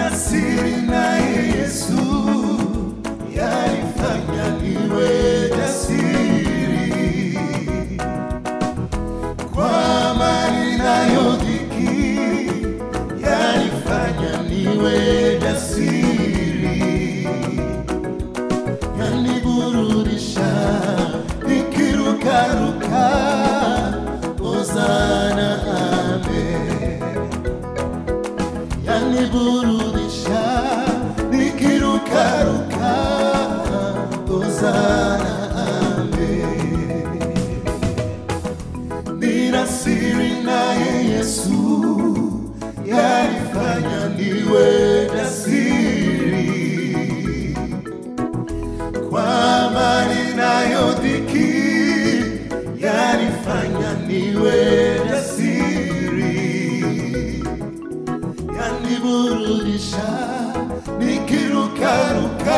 siri naye Yesu yanifanya niwe jasiri, kwa amani nayo dhiki yanifanya niwe jasiri, yaniburudisha nikirukaruka, Hosana amen. Yaniburudisha nikirukaruka, Hosana amen. Nina siri naye Yesu yanifanya niwe jasiri, kwa amani nayo dhiki yanifanya niwe jasiri, yaniburudisha nikirukaruka,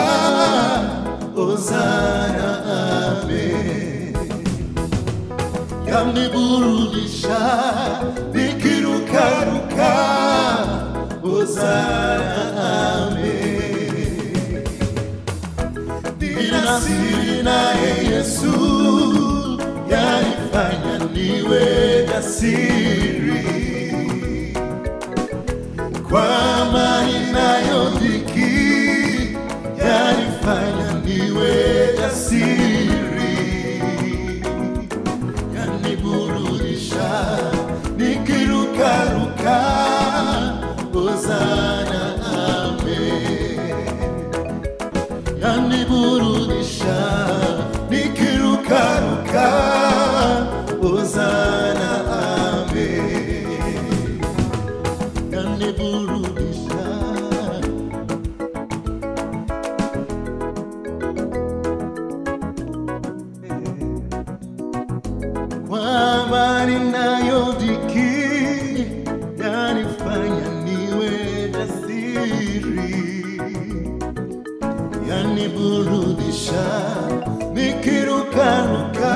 Hosana amen. Yaniburudisha nikirukaruka, Hosana amen. Nina siri naye Yesu yanifanya niwe jasiri, kwa amani nayo dhiki yanifanya niwe jasiri, yaniburudisha nikirukaruka, Hosana amen. Yaniburudisha nikirukaruka, Hosana amen. Yaniburudisha kwa amani nayo dhiki yanifanya niwe jasiri, yaniburudisha nikirukaruka,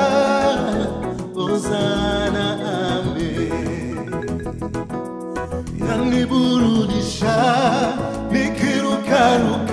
Hosana amen. Yaniburudisha nikirukaruka,